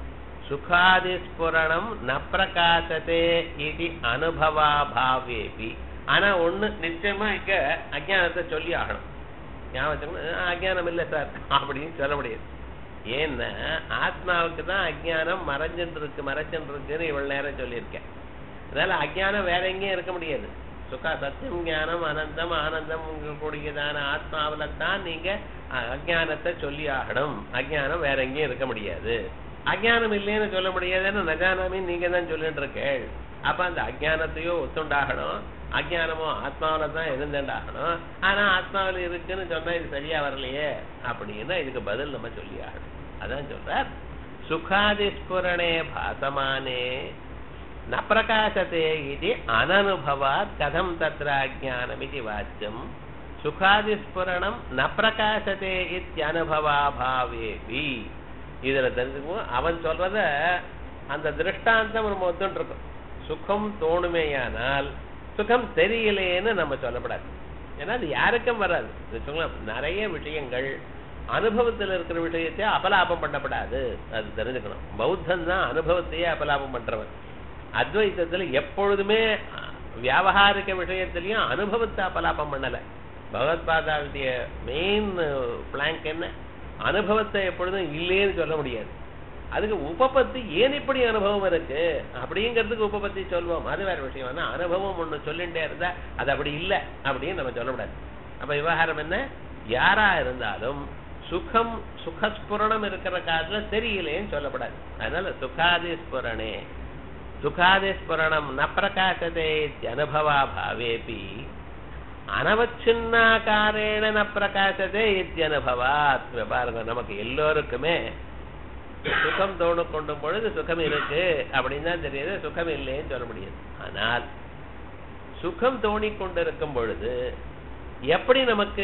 சுகாதிஸ்புரணம் ந பிரகாசத்தே இது அனுபவாபாவேபி. ஆனா ஒண்ணு நிச்சயமா இங்க அஜ்ஞானத்தை சொல்லி ஆகணும். ஞாபகம், அஜ்ஞானம் இல்லை சார் அப்படின்னு சொல்ல முடியாது. ஏன்னா ஆத்மாவுக்கு தான் அஜ்ஞானம் மறைஞ்சுட்டு இருக்கு, மறைச்சுட்டு இருக்குன்னு இவ்வளவு நேரம் சொல்லியிருக்கேன். அதனால அஜ்ஞானம் வேற எங்கேயும் இருக்க முடியாது. சுகா சத்தியம் ஞானம் அனந்தம் ஆனந்தம் கூடியதான ஆத்மாவில தான் நீங்க அஜ்ஞானத்தை சொல்லி ஆகணும். அஜ்ஞானம் வேற எங்கேயும் இருக்க முடியாது. அஜ்ஞானம் இல்லைன்னு சொல்ல முடியாதுன்னு நஜானாமி நீங்க தான் சொல்லிட்டு இருக்கேள். அப்ப அந்த அஜ்ஞானத்தையோ ஒத்துண்டாகணும், அஜ்ஞானமோ ஆத்மாவில தான் இருந்துண்டாகணும். ஆனா ஆத்மாவில இருக்குன்னு சொன்னா இது சரியா வரலையே அப்படின்னா இதுக்கு பதில் நம்ம சொல்லி ஆகணும். அதான் சொல்றார், சுகாதிஸ்புரணே பாசமானே ந பிரகாசத்தே இது அனனுபவாத் கதம் தத்ர அஜ்ஞானம் இது வாச்சியம். சுகாதிஸ்புரணம் ந பிரகாசத்தே இத்யனுபவாபாவேபி. இதுல தெரிஞ்சுக்குவோம், அவன் சொல்றத அந்த திருஷ்டாந்தம் நம்ம ஒத்துட்டு இருக்கோம். சுகம் தோணுமேயானால் சுகம் தெரியலேன்னு நம்ம சொல்லப்படாது. ஏன்னா அது யாருக்கும் வராது. நிறைய விஷயங்கள் அனுபவத்தில் இருக்கிற விஷயத்தை அபலாபம் பண்ணப்படாது, அது தெரிஞ்சுக்கணும். பௌத்தன் தான் அனுபவத்தையே அபலாபம் பண்றவன். அத்வைத்தத்துல எப்பொழுதுமே வியாபகாரிக விஷயத்திலையும் அனுபவத்தை அபலாபம் பண்ணல. பகவத்பாதாவுடைய மெயின் பிளாங்க் என்ன, அனுபவத்தை எப்பொழுதும் இல்லைன்னு சொல்ல முடியாது. அதுக்கு உபபத்தி ஏன் இப்படி அனுபவம் இருக்கு அப்படிங்கிறதுக்கு உபபத்தி சொல்வோம், அது வேற விஷயம். ஆனா அனுபவம் ஒண்ணு சொல்லிட்டே இருந்தா அது அப்படி இல்லை அப்படின்னு நம்ம சொல்லக்கூடாது. அப்ப விவகாரம் என்ன, யாரா இருந்தாலும் சுகம் சுகஸ்புரணம் இருக்கிற காலத்துல தெரியலேன்னு சொல்லப்படாது. அதனால சுகாதி ஸ்புரணே சுகாதி ஸ்புரணம் ந பிரகாசதே அனுபவா பாவேபி அனவச்சின்னாகாரேண ந பிரகாசதே இத்யனுபவாத். பாருங்க, நமக்கு எல்லோருக்குமே சுகம் தோணு கொண்டும் பொழுது சுகம் இருக்கு அப்படின்னு தான் தெரியுது, சுகம் இல்லைன்னு சொல்ல முடியாது. ஆனால் சுகம் தோணி கொண்டிருக்கும் பொழுது எப்படி நமக்கு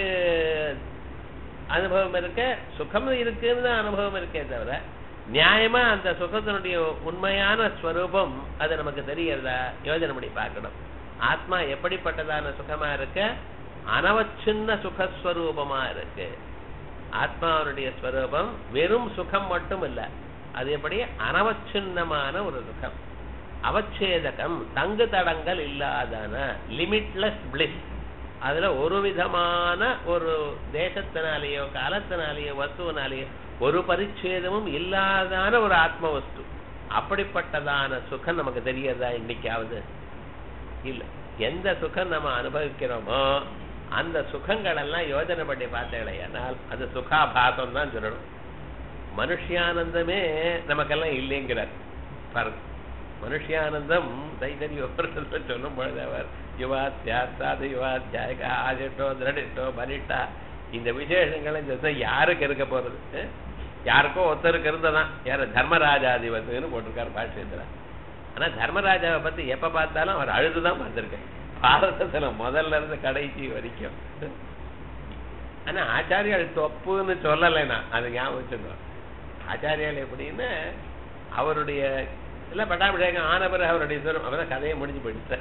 அனுபவம் இருக்க, சுகம் இருக்குன்னு தான் அனுபவம் இருக்கே தவிர நியாயமா அந்த சுகத்தினுடைய உண்மையான ஸ்வரூபம் அது நமக்கு தெரியறதா யோஜனை பண்ணி பார்க்கணும். ஆத்மா எப்படிப்பட்டதான சுகமா இருக்க, அனவச்சின்ன சுகஸ்வரூபமா இருக்கு. ஆத்மாவுடைய ஸ்வரூபம் வெறும் சுகம் மட்டும் இல்ல, அது எப்படி அனவச்சின்னமான ஒரு சுகம், அவச்சேதகம், தங்கு தடங்கள் இல்லாதான லிமிட்லெஸ் பிளிஸ். அதுல ஒரு விதமான ஒரு தேசத்தினாலேயோ காலத்தினாலேயோ வஸ்துவினாலேயோ ஒரு பரிச்சேதமும் இல்லாதான ஒரு ஆத்ம வஸ்து. அப்படிப்பட்டதான சுகம் நமக்கு தெரியறதா இன்னைக்காவது? இல்ல. எந்த சுகம் நம்ம அனுபவிக்கிறோமோ அந்த சுகங்கள் எல்லாம் யோஜனை பண்ணி பார்த்தேனால் அது சுகாபாசம் தான் சொல்லணும். மனுஷியானந்தமே நமக்கெல்லாம் இல்லைங்கிறார் பாருங்க. மனுஷியானந்தம் தைத்தரியோபுரத்துல சொல்லும் பொழுது அவர் யுவாத்தியா சாது யுவாத்தியாயகா ஆஜட்டோ திரடிட்டோ பலிட்டா இந்த விசேஷங்களை இந்த யாருக்கு இருக்க போறது? யாருக்கோ ஒருத்தருக்கு இருந்ததான். யார தர்மராஜாதிபதினு போட்டிருக்காரு பாஷ்யத்துல. ஆனா தர்மராஜாவை பத்தி எப்ப பார்த்தாலும் அவர் அழுதுதான் பார்த்திருக்கேன் பாரதத்துல முதல்ல இருந்து கடைசி வரைக்கும். ஆனா ஆச்சாரியால் தொப்புன்னு சொல்லலைன்னா அது ஞாபகம் வச்சுக்கோ. ஆச்சாரியால் எப்படின்னு அவருடைய இல்ல பட்டாபிஷேகம் ஆன பிறகு அவருடைய சுரம் அவதான் கதையை முடிஞ்சு போயிடுச்சு.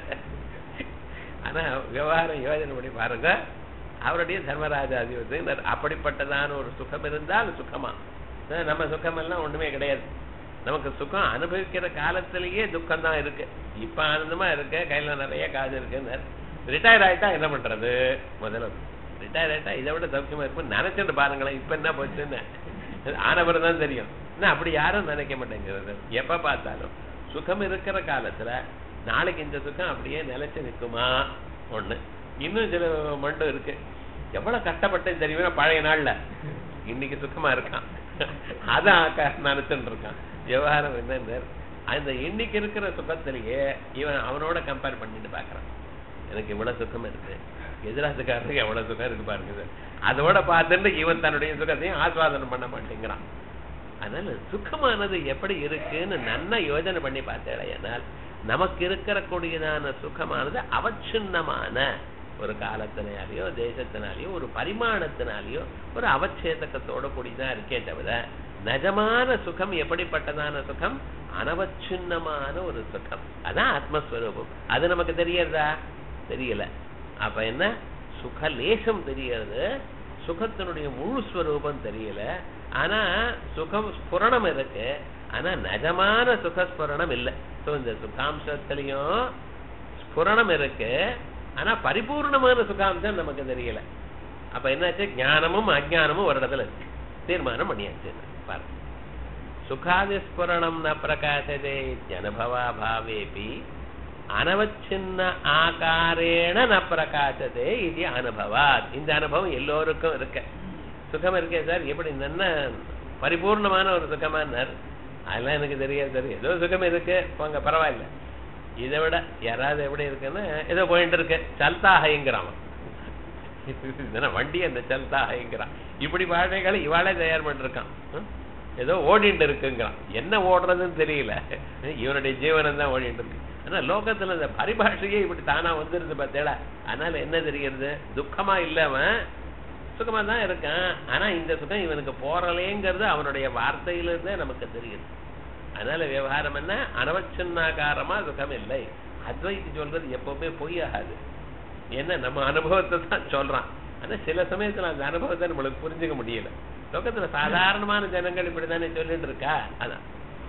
ஆனா விவகாரம் யோஜனை பண்ணி பாருங்க. அவருடைய தர்மராஜாதிபதி அப்படிப்பட்டதான ஒரு சுகம் இருந்தால் சுகமா? நம்ம சுகம் எல்லாம் ஒண்ணுமே கிடையாது. நமக்கு சுகம் அனுபவிக்கிற காலத்திலேயே துக்கம் தான் இருக்கு. இப்ப ஆனந்தமா இருக்கு, கையில நிறைய காசு இருக்குன்னு. ரிட்டையர் ஆயிட்டா என்ன பண்றது? முதல்ல ரிட்டையர் ஆயிட்டா இதை விட சௌக்கியமா இருக்கும் நினைச்சிட்டு பாருங்களேன். இப்ப என்ன போச்சுன்னு ஆனவரம் தான் தெரியும். அப்படி யாரும் நினைக்க மாட்டேங்கிறது. எப்ப பார்த்தாலும் சுகம் இருக்கிற காலத்துல நாளைக்கு இந்த சுகம் அப்படியே நிலைச்சு நிற்குமா? ஒண்ணு. இன்னும் சில மண்டும் இருக்கு. எவ்வளவு கஷ்டப்பட்டேன்னு தெரியுமா பழைய நாள்ல, இன்னைக்கு சுகமா இருக்கான். அதான் நினைச்சுட்டு இருக்கான். விவகாரம் என்ன, அந்த இன்னைக்கு இருக்கிற சுகத்திலேயே இவன் அவனோட கம்பேர் பண்ணிட்டு பாக்குறான். எனக்கு இவ்வளவு சுகம் இருக்கு, எதிராசுக்காரருக்கு எவ்வளவு சுகம் இருக்கு பாருங்க. அதோட பார்த்துட்டு இவன் தன்னுடைய சுகத்தையும் ஆஸ்வாதனம் பண்ண மாட்டேங்கிறான். அதனால சுகமானது எப்படி இருக்குன்னு நல்லா யோஜனை பண்ணி பார்த்தேனால் நமக்கு இருக்கிற கூடியதான சுகமானது அவச்சின்னமான ஒரு காலத்தினாலேயோ தேசத்தினாலேயோ ஒரு பரிமாணத்தினாலேயோ ஒரு அவச்சேதக்கத்தோட கூடிதான் இருக்கே தவிர நிஜமான சுகம் எப்படிப்பட்டதான சுகம்? அனவச்சின்னமான ஒரு சுகம். அதான் ஆத்மஸ்வரூபம். அது நமக்கு தெரியறதா? தெரியல. அப்ப என்ன? சுகலேசம் தெரியறது, சுகத்தினுடைய முழு ஸ்வரூபம் தெரியல. ஆனா சுகம் ஸ்புரணம் இருக்கு, ஆனா நிஜமான சுகஸ்புரணம் இல்லை. இந்த சுகாம்சத்திலையும் ஸ்புரணம் இருக்கு, ஆனா பரிபூர்ணமான சுகாம்சம் நமக்கு தெரியல. அப்ப என்னாச்சு? ஞானமும் அஜானமும் ஒரு இடத்துல இருக்கு. தீர்மானம் பண்ணியாச்சு. பாருங்க, சுகாதிஸ்புரணம் ந பிரகாசதே அனுபவா பாவேபி அனவச்சின்ன ஆகாரேண ந பிரகாசதே இது அனுபவா. இந்த அனுபவம் எல்லோருக்கும் இருக்கு. சுகம் இருக்கே சார், எப்படி என்ன பரிபூர்ணமான ஒரு சுகமானார்? அதெல்லாம் எனக்கு தெரியாது சார். ஏதோ சுகம் இருக்கு போங்க, பரவாயில்ல. இதை விட யாராவது எப்படி இருக்குன்னா ஏதோ போயிட்டு இருக்கு, சல்தாஹைங்கிறான் வண்டி, அந்த சல்தாஹைங்கிறான். இப்படி வாழைகளை இவாளே தயார் பண்ணிருக்கான். ஏதோ ஓடிட்டு இருக்குங்கிறான். என்ன ஓடுறதுன்னு தெரியல, இவனுடைய ஜீவனம் தான் ஓடிட்டு இருக்கு. ஆனா லோகத்துல இந்த பரிபாஷையே இப்படி தானா வந்துருது பார்த்தேடா. அதனால என்ன தெரிகிறது? துக்கமா இல்லாம சுகமா தான் இருக்கான். ஆனா இந்த சுகம் இவனுக்கு போறலேங்கிறது அவனுடைய வார்த்தையிலிருந்தே நமக்கு தெரியுது. அதனால விவகாரம் என்ன? அனவச்சின்னாகாரமா சுகம் இல்லை. அத்வைதி சொல்றது எப்பவுமே பொய்யாகாது. என்ன நம்ம அனுபவத்தை தான் சொல்றான். ஆனா சில சமயத்துல அந்த அனுபவத்தை நம்மளுக்கு புரிஞ்சுக்க முடியல. லோகத்துல சாதாரணமான ஜனங்கள் இப்படித்தானே சொல்லிட்டு இருக்கா. அதான்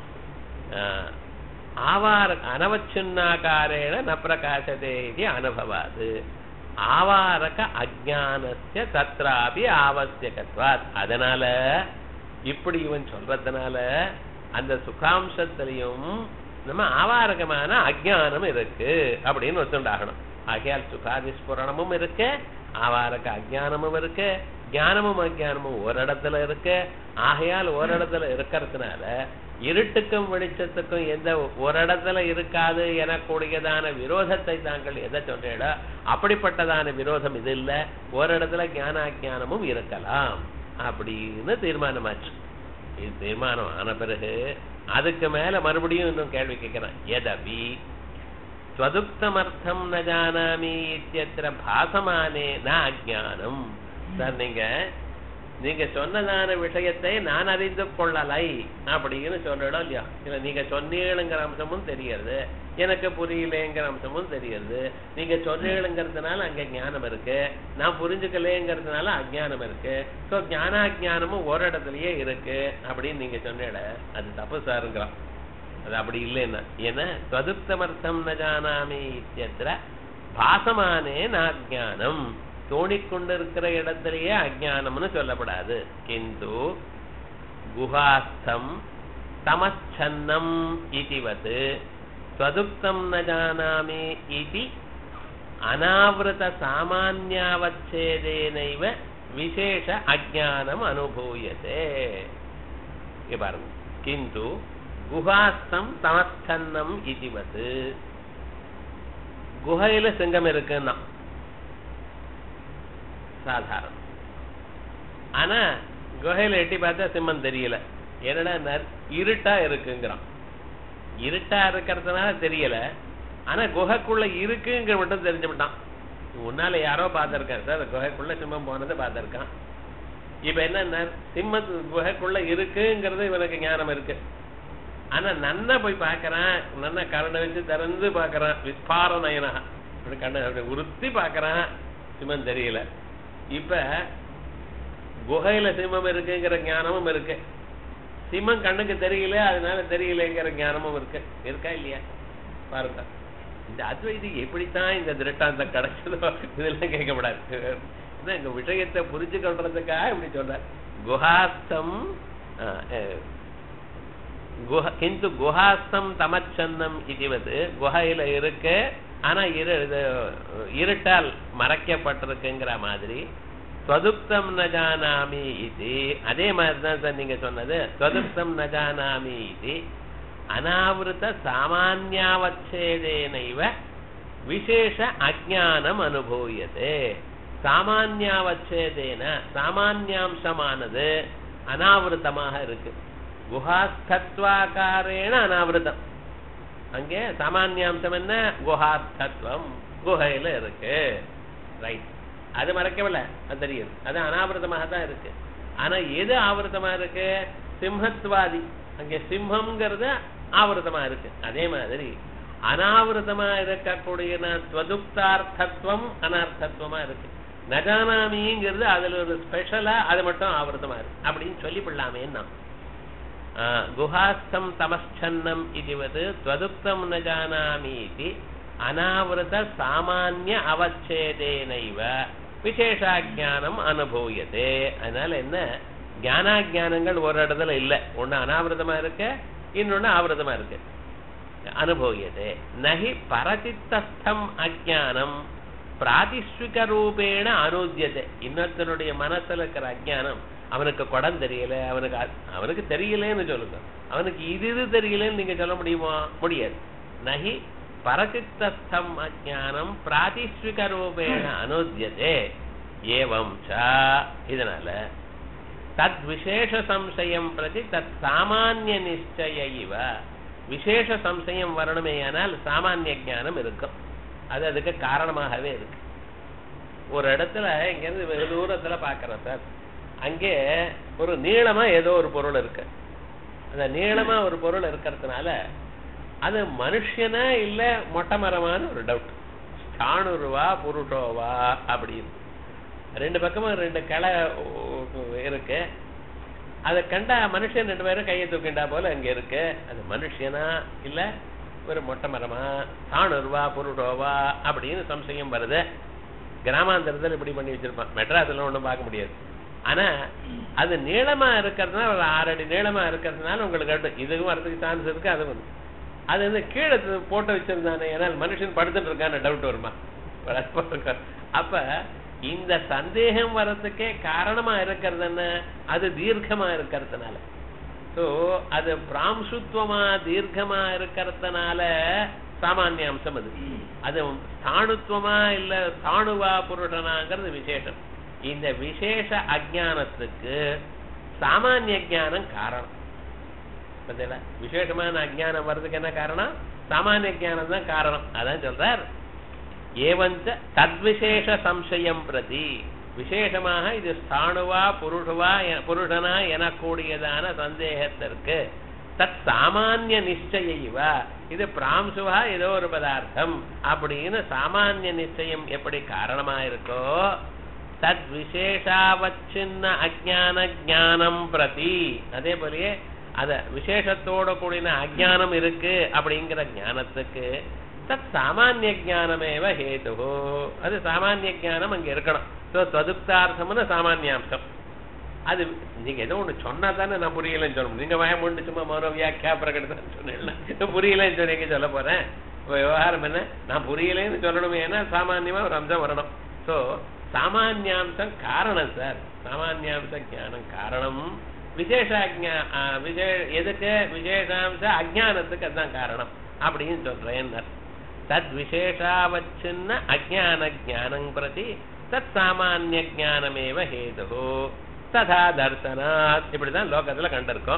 ஆவார அனவச்சின்னாகாரேன ந பிரகாசதே இது அனுபவாது. ஆவாரக அஜ்ஞானஸ்ய தத்ராபி ஆவசியகத்வாத். அதனால இப்படி இவன் சொல்றதுனால அந்த சுகாம்சத்திலையும் நம்ம ஆவாரகமான அஜ்ஞானம் இருக்கு அப்படின்னு வச்சுண்டாகணும். ஆகையால் சுகாதிஸ்புரணமும் இருக்கு, ஆவாரக அஜ்ஞானமும் இருக்கு, ஞானமும் அஜ்ஞானமும் ஒரு இடத்துல இருக்கு. ஆகையால் ஒரு இடத்துல இருக்கிறதுனால இருட்டுக்கும் வெளிச்சத்துக்கும் எந்த ஒரு இடத்துல இருக்காது எனக்கூடியதான விரோதத்தை தாங்கள் எதை சொல்றீங்களோ அப்படிப்பட்டதான விரோதம் இது இல்லை. ஒரு இடத்துல ஞானாஜானமும் இருக்கலாம் அப்படின்னு தீர்மானமாச்சு. இது தீர்மானம் ஆன பிறகு அதுக்கு மேல மறுபடியும் இன்னும் கேள்வி கேட்கிறேன். எதபி ஸ்வதுக்தமர்த்தம் ந ஜானாமி இத்யத்ர பாசமானே ந அஜ்ஞானம். சார் நீங்க நீங்க சொன்னதான விஷயத்தை நான் அறிந்து கொள்ளலை அப்படின்னு சொல்றோம் இல்லையா? இல்ல நீங்க சொன்னீங்கிற அம்சமும் தெரியுது, எனக்கு புரியலேங்கிற அம்சமும் தெரியுது. நீங்க சொன்னீங்கிறதுனால அங்க ஞானம் இருக்கு, நான் புரிஞ்சுக்கலேங்கிறதுனால அஜ்ஞானம் இருக்கு. சோ ஞானாஜ்ஞானமும் ஒரு இடத்துலயே இருக்கு அப்படின்னு நீங்க சொன்னேட, அது தப்பு சாருங்கிறான். அது அப்படி இல்லைன்னா ஏன்னா ஸ்வதுக்தமர்த்தம் ந ஜானாமி இத்யத்ர பாசமானே நாஜ்ஞானம். தோணிக்கொண்டிருக்கிற இடத்திலேயே அஜ்ஞானம்னு சொல்லப்படாது. கிந்து குஹாஸ்தம் தமச்சன்னம் இதிவது ஸ்வதுக்தம் ந ஜானாமி இதி அனாவிருத சாமான்யாவச்சேதேனைவ விசேஷ அஜ்ஞானம் அனுபூயதே. இங்க பாருங்க, கிந்து குஹாஸ்தம் தமஸ்கன்னம் இதுவது. குகையில சிங்கம் இருக்குன்னா சாதாரணம். ஆனா குகையில எட்டி பார்த்தா சிம்மம் தெரியல. என்னடா இருட்டா இருக்குங்கிறான். இருட்டா இருக்கிறதுனால தெரியல, ஆனா குகைக்குள்ள இருக்குங்கிற மட்டும் தெரிஞ்சுட்டான். முன்னால யாரோ பார்த்திருக்காரு சார், குகைக்குள்ள சிம்மம் போனதை பார்த்திருக்கான். இப்ப என்ன, சிம்ம குகைக்குள்ள இருக்குங்கிறது இவனுக்கு ஞானம் இருக்கு. ஆனா நன்ன போய் பாக்குறான், நன்ன கரண்டை வச்சு திறந்து பாக்குறான், விஸ்பாரநயனா கண்ணை உறுத்தி பாக்குறான், சிம்மம் தெரியல. இப்ப குகையில சிம்மம் இருக்குங்கிற ஞானமும் இருக்கு, சிம்மம் கண்ணுக்கு தெரியல அதனால தெரியலங்கிற ஞானமும் இருக்கு. இருக்கா இல்லையா பாருங்க. இந்த அத்வைதி எப்படித்தான் இந்த திருட்டாந்தம் கிடைச்சதோ இதெல்லாம் கேட்கப்படாது. இந்த விஷயத்தை புரிஞ்சு கொள்றதுக்காக இப்படி சொல்ற. குஹாஸ்தம் கிந்து குஹாஸ்தம் தமச்சன்னம் இதுவது, குகையில இருக்கு ஆனா இரு இருட்டால் மறைக்கப்பட்டிருக்குங்கிற மாதிரி. ஸ்வதுப்தம் நஜானாமி இது, அதே மாதிரிதான் சார் நீங்க சொன்னது. ஸ்வதுப்தம் நஜானாமி இது அனாவிருத சாமான்யாவச்சேதேனைவ விசேஷ அஜ்ஞானம் அனுபூயதே. சாமான்யாவச்சேதேன சாமான்யாம்சமானது அனாவிருத்தமாக இருக்கு. குஹாஸ்தத்வாகாரேன அனாவிருத்தம். அங்கே சாமான்யாம்சம் என்ன? குஹாஸ்தத்வம், குகையில இருக்கு. ரைட், அது மறைக்கவில்லை, அது தெரியுது, அது அனாவிரதமாக தான் இருக்கு. ஆனா எது ஆவருத்தமா இருக்கு? சிம்ஹத்வாதி, அங்கே சிம்மம்ங்கிறது ஆவருத்தமா இருக்கு. அதே மாதிரி அனாவிரதமா இருக்கக்கூடிய ஸ்வதுப்தார்த்தத்துவம் அனார்த்தத்துவமா இருக்கு. நஜானாமிங்கிறது அதுல ஒரு ஸ்பெஷலா அது மட்டும் ஆவருத்தமா இருக்கு அப்படின்னு சொல்லிவிடலாமே. நாம் குஹாஸ்தம் தமஸ்சன்னம் இதுவது ஸ்வதுப்தம் நஜானாமி அனாவிரத சாமான்ய அவச்சேதேனைவ விசேஷாஜானம் அனுபூயதே. அதனால என்ன, ஞானாஜானங்கள் ஒரு இடத்துல இல்லை. ஒண்ணு அனாவிரதமா இருக்கு, இன்னொன்னு ஆவிரதமா இருக்கு. அனுபூயதே நஹி பரசித்தஸ்தம் அஜானம் பிராதிஸ்விக ரூபேண அனுத்தியதே. இன்னொருத்தனுடைய மனசுல இருக்கிற அஜானம், அவனுக்கு குடம் தெரியல, அவனுக்கு அவனுக்கு தெரியலன்னு சொல்லுங்க, அவனுக்கு இது இது தெரியலன்னு நீங்க சொல்ல முடியுமா? முடியாது. நஹி பரசித்தஸ்தம் அஜானம் பிராதிஸ்விக ரூபேண அனுத்தியதே. ஏவம் ச, இதனால தத் விசேஷ சம்சயம் பிரதி தத் சாமானிய நிச்சய இவ. விசேஷ சம்சயம் வரணுமே ஆனால் சாமானிய ஞானம் இருக்கும். அது அதுக்கு காரணமாகவே இருக்கு. ஒரு இடத்துல இங்கிருந்து வெகு தூரத்துல பாக்கிறோம் சார், அங்கே ஒரு நீளமா ஏதோ ஒரு பொருள் இருக்கு. அந்த நீளமா ஒரு பொருள் இருக்கிறதுனால அது மனுஷனா இல்ல மொட்டை மரமான ஒரு டவுட். ஸ்தாணுருவா புருஷோவா அப்படின்னு ரெண்டு பக்கமும் ரெண்டு கிளை இருக்கு. அதை கண்டா மனுஷன் ரெண்டு பேரும் கையை தூக்கிண்டா போல அங்க இருக்கு. அது மனுஷனா இல்ல ஒரு மொட்டை மரமா, ஸ்தாணுருவா புருஷோவா அப்படின்னு சம்சயம் வருது. கிராமாந்தரத்தில் இப்படி பண்ணி வச்சிருப்பான், மெட்ராஸ்ல ஒன்றும் பார்க்க முடியாது. ஆனா அது நீளமா இருக்கிறதுனால, ஒரு ஆறு அடி நீளமா இருக்கிறதுனால உங்களுக்கு இதுவும் வரதுக்கு சான்ஸ் இருக்கு. அது வந்து அது வந்து கீழே போட்டு வச்சிருந்தானே, ஏன்னால் மனுஷன் படுத்துட்டு இருக்கான டவுட் வருமா? அப்ப இந்த சந்தேகம் வர்றதுக்கே காரணமா இருக்கிறது என்ன? அது தீர்க்கமா இருக்கிறதுனால. சோ அது பிராம்சுத்வமா தீர்க்கமா இருக்கிறதுனால சாமானிய அம்சம். அது அது ஸ்தாணுத்வமா இல்ல ஸ்தாணுவா புருஷனாங்கிறது விசேஷம். இந்த விசேஷ அஜானத்துக்கு சாமானிய ஜானம் காரணம். விசேஷமான அஜானம் வர்றதுக்கு என்ன காரணம்? சாமானிய ஜானம் தான் காரணம். அதான் சொல்றார், ஏவஞ்ச தத்விசேஷ சம்சயம் பிரதி, விசேஷமாக இது ஸ்தாணுவா புருஷவா புருஷனா எனக்கூடியதான சந்தேகத்திற்கு தத் சாமானிய நிச்சயிவா, இது பிராம்சுவா ஏதோ ஒரு பதார்த்தம் அப்படின்னு சாமானிய நிச்சயம் எப்படி காரணமா இருக்கோ, தத் விசேஷாவச்சின்ன அஜான ஜானம் பிரதி, அதே போலயே அத விசேஷத்தோட கூடின அஜானம் இருக்கு அப்படிங்கிற ஞானத்துக்கு தத் சாமானிய ஜானமேவ ஹேது, அது சாமானிய ஜானம் அங்க இருக்கணும். ததுப்தார்த்தம்னு சாமானியாம்சம். அது நீங்க ஏதோ ஒண்ணு சொன்னா தானே நான் புரியலன்னு சொல்லணும். நீங்க வயம் ஒன்று சும்மா மனோ வியாக்கியா பிரகடனம் சொன்னீங்க, புரியலன்னு சொன்னீங்க சொல்ல போறேன். விவகாரம் என்ன, நான் புரியலேன்னு சொல்லணுமே, ஏன்னா சாமான்யமா ஒரு அம்சம் வரணும். ஸோ சாமானியாம்சம் காரணம் சார், சாமானியாம்ச ஞானம் காரணம், விசேஷ விசே எதுக்கு விசேஷாம்ச அஜானத்துக்கு அதுதான் காரணம் அப்படின்னு சொல்றேன். தத் விசேஷாவச்சின்ன அஜான ஜானம் பிரதி தத் சாமானிய ஜானமேவ ஹேது ததா தர்சனாத். இப்படிதான் லோகத்துல கண்டிருக்கோம்.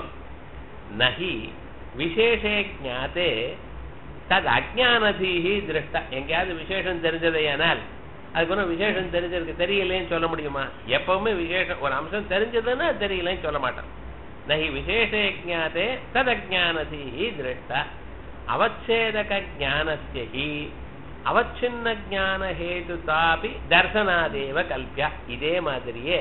நஹி விசேஷே ஜாத்தே தத் அஜானதீஹி திருஷ்டா. எங்கேயாவது விசேஷம் தெரிஞ்சதையானால் அதுக்கு விசேஷம் தெரிஞ்சிருக்கு தெரியலேன்னு சொல்ல முடியுமா? எப்பவுமே விசேஷம் ஒரு அம்சம் தெரிஞ்சதுன்னா தெரியலன்னு சொல்ல மாட்டான். நஹி விசேஷே ஜாத்தே தத் அஜானதீஹி திருஷ்டா அவச்சேதக ஜானஸ்யஹி அவச்சின்ன ஜான ஹேதுதாபி தர்சனாதேவ கல்பியா. இதே மாதிரியே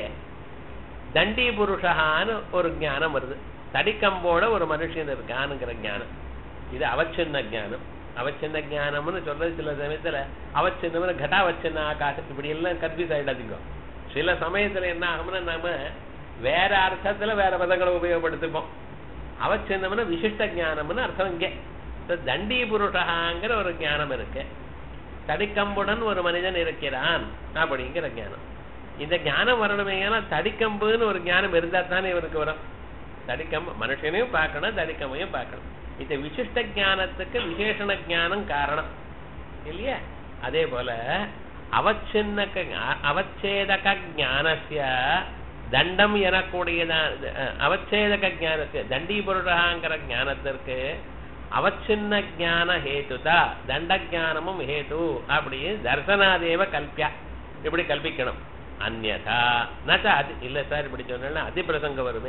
தண்டி புருஷான்னு ஒரு ஞானம் வருது. தடிக்கம்போட ஒரு மனுஷன் இருக்கானுங்கிற ஞானம், இது அவச்சின்ன ஜானம். அவச்சின்ன ஜானம்னு சொல்றது சில சமயத்துல அவச்சின்ன கட்டாவச்சின்ன ஆகாசம் இப்படி எல்லாம் கன்ஃபியூஸ் ஆயிடாதீங்க. சில சமயத்துல என்ன ஆகும்னா நாம வேற அர்த்தத்துல வேற பதங்களை உபயோகப்படுத்திப்போம். அவச்சின்னம்னு விசிஷ்ட ஜானம்னு அர்த்தம். இங்கே தண்டி புருஷாங்கிற ஒரு ஞானம் இருக்கு, தடிக்கம்புடன் ஒரு மனிதன் இருக்கிறான் அப்படிங்கிற ஞானம். இந்த ஞானம் வரணுமே, ஏன்னா தடிக்கம்புன்னு ஒரு ஞானம் இருந்தா தானே இவருக்கு வரும். தடிக்கம்பு மனுஷனையும் பார்க்கணும், தடிக்கம்பையும் பார்க்கணும். இந்த விசிஷ்ட ஞானத்துக்கு விசேஷண ஞானம் காரணம் இல்லையா? அதே போல அவச்சின்ன அவச்சேதக ஞானஸ்ய தண்டம் எனக்கூடியதான் அவச்சேதக ஞானத்து தண்டி புருஷாங்கிற ஞானத்திற்கு அவச்சின்ன ஜான ஹேதுதா தண்ட ஜானமும் ஹேது அப்படி தர்சனாதேவ கல்பியா இப்படி கல்பிக்கணும். அந்யதா நச்ச அது இல்ல சார் இப்படி சொன்னா அதிபிரசங்க வருமே.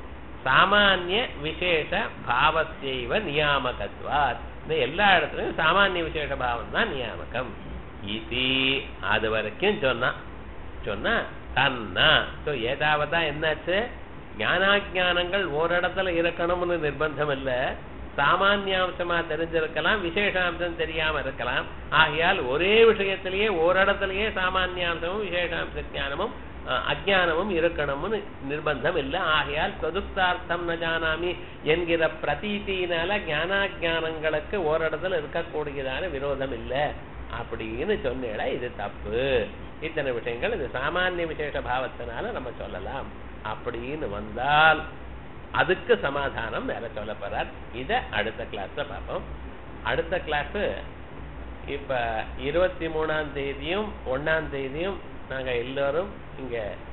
சாமானிய விசேஷ பாவத்தைவ நியாமகத்வாத். எல்லா இடத்துலயும் சாமானிய விசேஷ பாவம் தான் நியாமகம். இது அது வரைக்கும் சொன்னா சொன்னா தன்னா ஏதாவதா என்னாச்சு, ஞானாஜானங்கள் ஓரிடத்துல இருக்கணும்னு நிர்பந்தம் இல்ல. சாமானியாம்சமா தெரிஞ்சிருக்கலாம், விசேஷாம்சம் தெரியாம இருக்கலாம். ஆகையால் ஒரே விஷயத்திலேயே ஓரிடத்திலேயே சாமானியாம்சமும் விசேஷாம்ச ஞானமும் அஜானமும் இருக்கணும்னு நிர்பந்தம் இல்லை. ஆகையால் சதுக்தார்த்தம் ந ஜானாமி என்கிற பிரதீத்தினால ஞானாஜானங்களுக்கு ஓரிடத்துல இருக்கக்கூடியதான விரோதம் இல்லை அப்படின்னு சொன்னேடா, இது தப்பு. இத்தனை விஷயங்கள் இது சாமானிய விசேஷ பாவத்தினால நம்ம சொல்லலாம் அப்படின்னு வந்தால் அதுக்கு சமாதானம் வேற சொல்ல போறார். இத அடுத்த கிளாஸ்ல பார்ப்போம். அடுத்த கிளாஸ் இப்ப இருபத்தி மூணாம் தேதியும் ஒன்னாம் தேதியும் நாங்க எல்லாரும் இங்க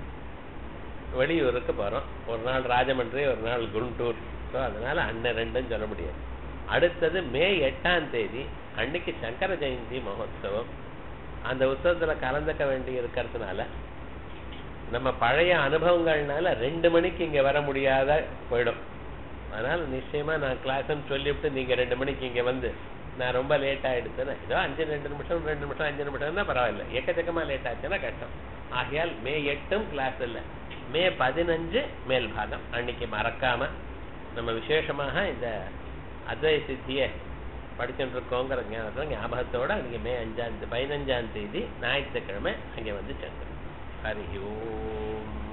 வெளியூருக்கு போறோம். ஒரு நாள் ராஜமன்றி, ஒரு நாள் குண்டூர். ஸோ அதனால அண்ணன் ரெண்டும் சொல்ல முடியாது. அடுத்தது மே எட்டாம் தேதி அன்னைக்கு சங்கர ஜெயந்தி மகோத்சவம். அந்த உற்சவத்துல கலந்துக்க வேண்டி இருக்கிறதுனால நம்ம பழைய அனுபவங்கள்னால ரெண்டு மணிக்கு இங்க வர முடியாத போயிடும். அதனால நிச்சயமா நான் கிளாஸ்ன்னு சொல்லிவிட்டு நீங்க ரெண்டு மணிக்கு இங்க வந்து நான் ரொம்ப லேட் ஆயிடுச்சுன்னா ஏதோ அஞ்சு ரெண்டு நிமிஷம் ரெண்டு நிமிஷம் அஞ்சு நிமிஷம் தான் பரவாயில்ல. எக்கச்சக்கமா லேட் ஆச்சுன்னா கஷ்டம். ஆகையால் மே எட்டும் கிளாஸ் இல்லை, மே பதினஞ்சு மேல் பாகம் அன்னைக்கு மறக்காம நம்ம விசேஷமாக இந்த அத்வை சித்தியை படிச்சுட்டு இருக்கோங்கிற ஞாபகத்தோட ஞாபகத்தோட அன்னைக்கு மே அஞ்சாம் பதினஞ்சாம் தேதி ஞாயிற்றுக்கிழமை அங்கே வந்து சேர்ந்து ஹரி ஓம்.